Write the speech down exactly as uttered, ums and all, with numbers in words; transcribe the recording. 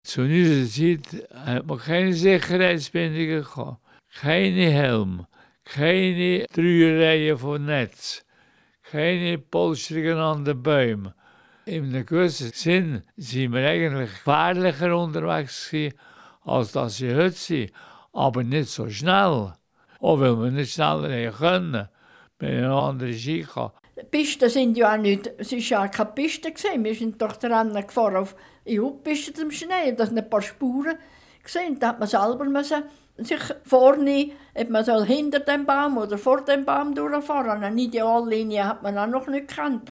Zu unserer Zeit hat man keine Sicherheitsbindungen gehabt, keine Helme, keine drei Reihen von Netz, keine Polsterungen an den Bäumen. In einem gewissen Sinn sind wir eigentlich gefährlicher unterwegs gewesen, als dass sie heute sind. Aber nicht so schnell. Auch weil wir nicht schneller können, wenn wir noch andere Ski hatten. Die Pisten sind ja auch nicht, es war ja keine Piste gewesen. Wir sind durch das Rennen gefahren auf E U-Pisten zum Schnee. Da sind ein paar Spuren gesehen. Da hat man selber müssen sich vorne, ob man soll hinter dem Baum oder vor dem Baum durchfahren. Eine Ideallinie hat man auch noch nicht gekannt.